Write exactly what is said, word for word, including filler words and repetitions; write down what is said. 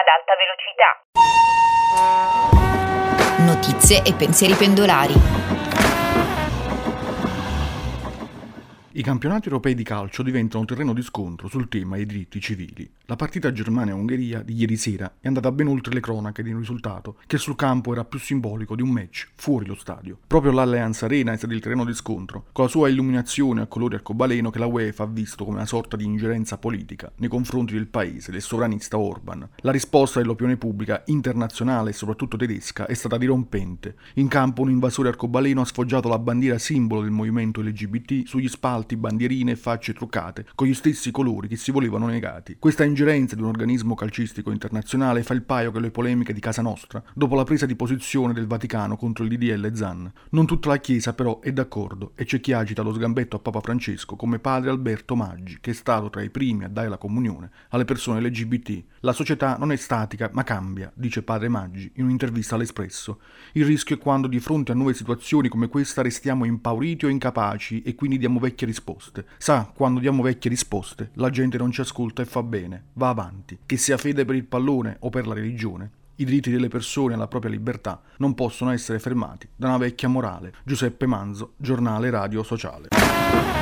ad alta velocità. Notizie e pensieri pendolari. I campionati europei di calcio diventano terreno di scontro sul tema dei diritti civili. La partita Germania-Ungheria di ieri sera è andata ben oltre le cronache di un risultato che sul campo era più simbolico di un match fuori lo stadio. Proprio l'Allianz Arena è stato il terreno di scontro, con la sua illuminazione a colori arcobaleno che la UEFA ha visto come una sorta di ingerenza politica nei confronti del paese del sovranista Orban. La risposta dell'opinione pubblica internazionale e soprattutto tedesca è stata dirompente. In campo un invasore arcobaleno ha sfoggiato la bandiera simbolo del movimento L G B T sugli spalti, bandierine e facce truccate con gli stessi colori che si volevano negati. Questa ingerenza di un organismo calcistico internazionale fa il paio con le polemiche di casa nostra dopo la presa di posizione del Vaticano contro il D D L Zan. Non tutta la Chiesa però è d'accordo e c'è chi agita lo sgambetto a Papa Francesco come padre Alberto Maggi, che è stato tra i primi a dare la comunione alle persone L G B T. La società non è statica ma cambia, dice padre Maggi in un'intervista all'Espresso. Il rischio è quando di fronte a nuove situazioni come questa restiamo impauriti o incapaci e quindi diamo vecchie risposte. Sa, quando diamo vecchie risposte, la gente non ci ascolta e fa bene, va avanti. Che sia fede per il pallone o per la religione, i diritti delle persone alla propria libertà non possono essere fermati da una vecchia morale. Giuseppe Manzo, Giornale Radio Sociale.